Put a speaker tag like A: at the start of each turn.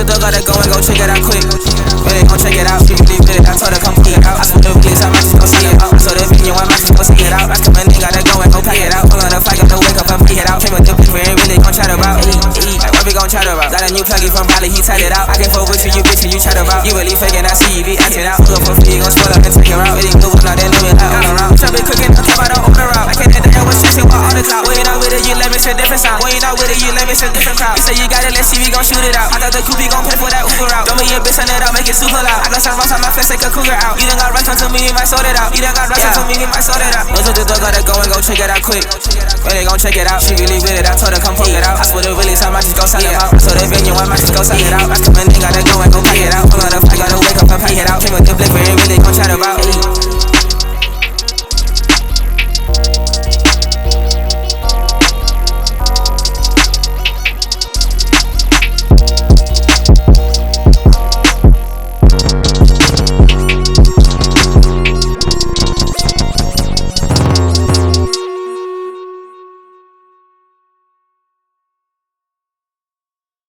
A: dog, gotta go and go check it out quick. Really gon' check it out, she really with it. I told her come pick it out. I swear the police, I might just go see it out. So the venue, I might just go see it out. I come in, gotta go and go pack it out. Pull on the flight, gotta wake up and pick it out. Came with the bitch, we ain't really gon' chat about. Like what we gon' chat about? Got a new plugin from Bali, he tied it out. I can't fuck with you bitch, and you chat about. You really faking, I see you be acting out. Pull up for free, gon' spoil up and take it out. Really good, now they know it out all around. Bitch, I been cooking, I'm talking about open around. I can't hit the air with shit, all the clout. When you not with it, you let me shit different sound. When you not with it, you let me shit different crowd. You say you got it, let's see, we gon' shoot it out. I thought the coupe gon' pay for that Uber out. Don't be a bitch, turn it out, make it super loud. I got some rocks on my face, take a cougar out. You done got rocks onto me, you might sort it out. You done got rocks onto me, you might sort it out. Those are the dog, gotta go and go check it out quick. Really gon' check it out, she really with it. I told her come poke it out. I swear the release, I might just go sell it out. So the venue, I might just go sell it out. I come in, gotta go and go pack it out. Pull on the flight, gotta wake up and pack it out. Came with the blick, we ain't really gon' chat about.